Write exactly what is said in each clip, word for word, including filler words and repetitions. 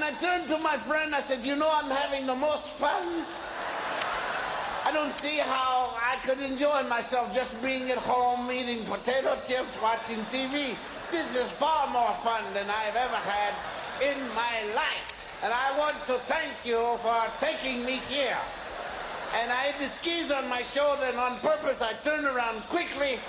I turned to my friend, I said, you know, I'm having the most fun. I don't see how I could enjoy myself just being at home, eating potato chips, watching T V. This is far more fun than I've ever had in my life. And I want to thank you for taking me here. And I had the skis on my shoulder, and on purpose, I turned around quickly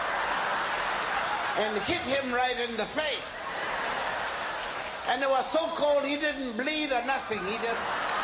and hit him right in the face. And it was so cold, he didn't bleed or nothing. He just...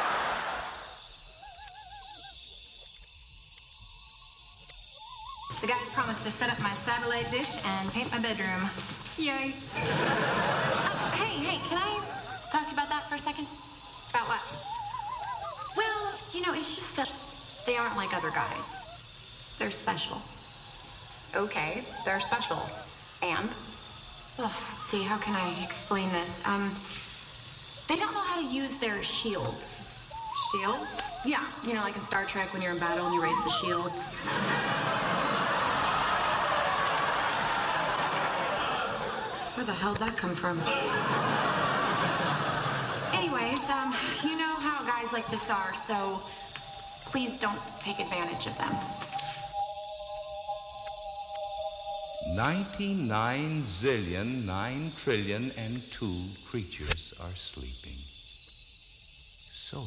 The guys promised to set up my satellite dish and paint my bedroom. Yay. Uh, hey, hey, can I talk to you about that for a second? About what? Well, you know, it's just that they aren't like other guys. They're special. Okay, they're special. And? Oh, let's see, how can I explain this? Um, they don't know how to use their shields. Shields? Yeah, you know, like in Star Trek when you're in battle and you raise the shields. Where the hell did that come from? Anyways, um, you know how guys like this are, so please don't take advantage of them. Ninety-nine zillion, nine trillion, and two creatures are sleeping. So,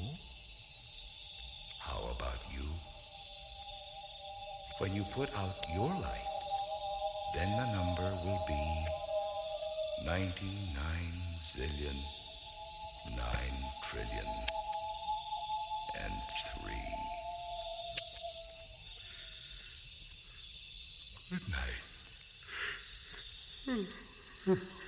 how about you? When you put out your light, then the number will be ninety-nine zillion, nine trillion, and three. Good night.